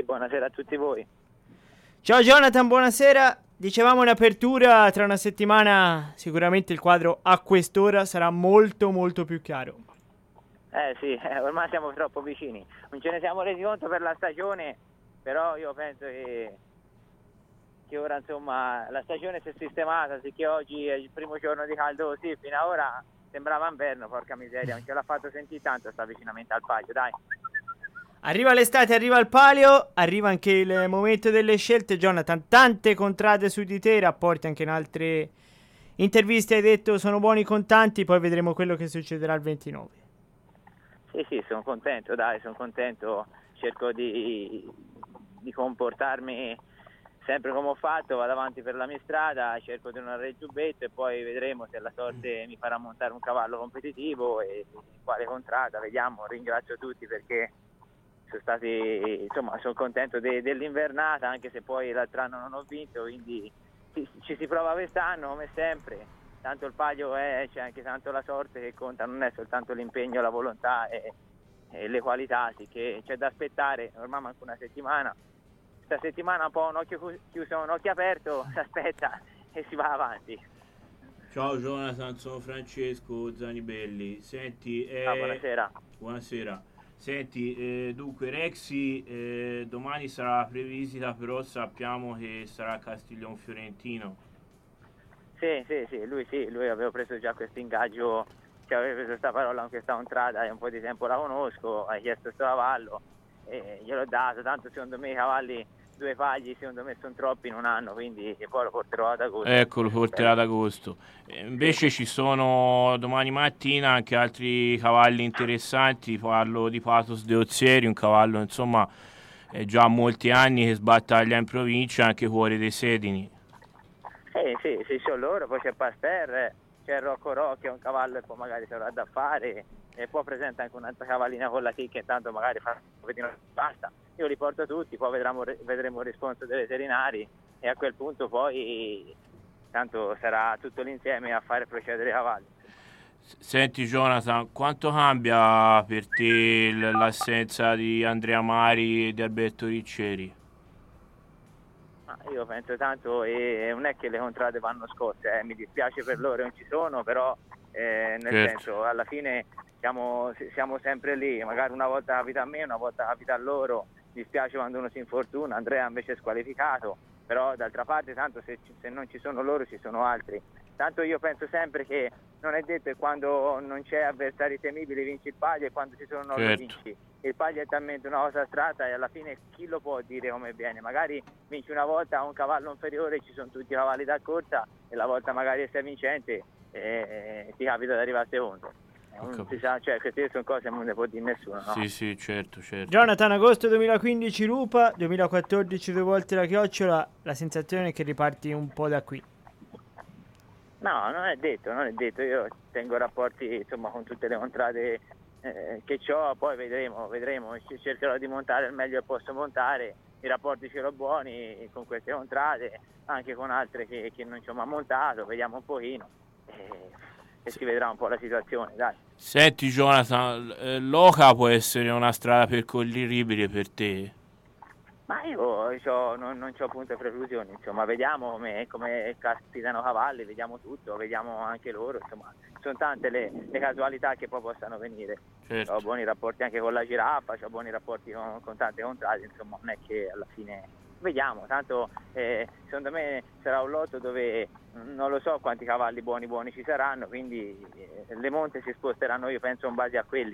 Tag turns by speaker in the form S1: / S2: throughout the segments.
S1: buonasera a tutti voi.
S2: Ciao Jonathan, buonasera. Dicevamo in apertura, tra una settimana sicuramente il quadro a quest'ora sarà molto molto più chiaro.
S1: Sì, ormai siamo troppo vicini. Non ce ne siamo resi conto per la stagione, però io penso che ora insomma la stagione si è sistemata, sicché oggi è il primo giorno di caldo così, fino ad ora sembrava inverno, porca miseria, non ce l'ha fatto sentire tanto questo avvicinamento al Palio, dai.
S2: Arriva l'estate, arriva il Palio, arriva anche il momento delle scelte. Jonathan, tante contrade su di te, rapporti anche in altre interviste hai detto sono buoni con tanti, poi vedremo quello che succederà il 29.
S1: Sì, sono contento, cerco di comportarmi sempre come ho fatto, vado avanti per la mia strada, cerco di non avere il giubbetto e poi vedremo se la sorte mi farà montare un cavallo competitivo e quale contrada, vediamo. Ringrazio tutti perché sono contento dell'invernata, anche se poi l'altro anno non ho vinto, quindi ci si prova quest'anno come sempre, tanto il Palio c'è anche tanto la sorte che conta, non è soltanto l'impegno, la volontà e le qualità, sì, che c'è da aspettare, ormai manca una settimana, questa settimana un po' un occhio chiuso, un occhio aperto, si aspetta e si va avanti.
S3: Ciao Jonathan, sono Francesco Zanibelli. Senti,
S1: Buonasera.
S3: Buonasera. Senti, dunque Rexy domani sarà la previsita, però sappiamo che sarà a Castiglion Fiorentino.
S1: Lui aveva preso già questo ingaggio, aveva preso questa parola con questa contrada e un po' di tempo la conosco, ha chiesto questo cavallo e gliel'ho dato, tanto secondo me i cavalli, 2 pagli secondo me sono troppi in un anno, quindi poi lo porterò ad agosto.
S3: Ecco, lo porterà ad agosto. Invece ci sono domani mattina anche altri cavalli interessanti, parlo di Pathos de Ozieri, un cavallo insomma è già molti anni che sbattaglia in provincia, anche Cuore dei Sedini.
S1: Sì, sono loro, poi c'è Pasteur, c'è Rocco Rocchi, è un cavallo e poi magari si avrà da fare, e poi presenta anche un'altra cavallina con la chicca, intanto magari fa vedere basta. Io li porto tutti, poi vedremo il risponso dei veterinari e a quel punto poi tanto sarà tutto l'insieme a fare procedere i cavalli.
S3: Senti Jonathan, quanto cambia per te l'assenza di Andrea Mari e di Alberto Ricceri?
S1: Io penso tanto, e non è che le contrade vanno scosse, mi dispiace per loro, non ci sono, però senso, alla fine siamo sempre lì, magari una volta capita a me, una volta capita a loro, mi dispiace quando uno si infortuna, Andrea invece è squalificato, però d'altra parte tanto se non ci sono loro ci sono altri. Tanto io penso sempre che non è detto che quando non c'è avversari temibili vinci il Palio e quando ci sono non lo vinci. Il Palio è talmente una cosa astratta e alla fine chi lo può dire come viene? Magari vinci una volta a un cavallo inferiore, ci sono tutti i cavalli da corsa e la volta magari sei vincente e ti capita di arrivare secondo. Non si sa, queste sono cose che non ne può dire nessuno, no?
S3: Sì, certo.
S2: Jonathan, agosto 2015 Rupa, 2014 2 volte la Chiocciola, la sensazione è che riparti un po' da qui.
S1: No, non è detto, io tengo rapporti insomma con tutte le contrade che ho, poi vedremo, cercherò di montare il meglio che posso montare, i rapporti ce l'ho buoni con queste contrade, anche con altre che non ci ho mai montato, vediamo un pochino e si vedrà un po' la situazione, dai.
S3: Senti Jonathan, l'Oca può essere una strada percorribile per te?
S1: Ma io non c'ho punte preclusioni, insomma, vediamo come capitano cavalli, vediamo tutto, vediamo anche loro, insomma, sono tante le casualità che poi possano venire.
S3: Certo.
S1: Ho buoni rapporti anche con la giraffa, ho buoni rapporti con tante contrade, insomma, non è che alla fine vediamo, tanto secondo me sarà un lotto dove non lo so quanti cavalli buoni ci saranno, quindi le monte si sposteranno, io penso in base a quelli,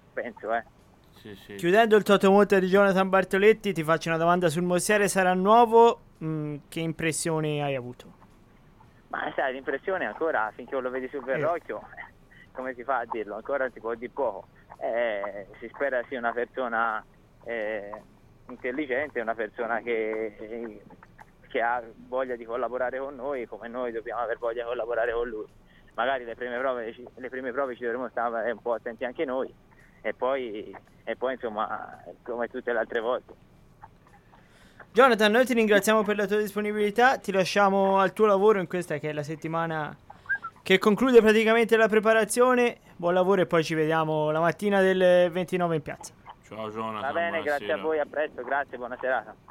S3: Sì.
S2: Chiudendo il totomonte di Jonathan Bartoletti, ti faccio una domanda sul Mossiere, sarà nuovo, che impressioni hai avuto?
S1: Ma sai, l'impressione ancora, finché lo vedi sul verrocchio, come si fa a dirlo? Ancora si può dire poco. Si spera sia una persona intelligente, una persona che ha voglia di collaborare con noi, come noi dobbiamo aver voglia di collaborare con lui. Magari le prime prove ci dovremo stare un po' attenti anche noi e poi insomma come tutte le altre volte.
S2: Jonathan, noi ti ringraziamo per la tua disponibilità, ti lasciamo al tuo lavoro in questa che è la settimana che conclude praticamente la preparazione. Buon lavoro e poi ci vediamo la mattina del 29 in piazza.
S3: Ciao. Ciao Jonathan.
S1: Va bene,
S3: buonasera.
S1: grazie a voi, a presto, grazie, buona serata.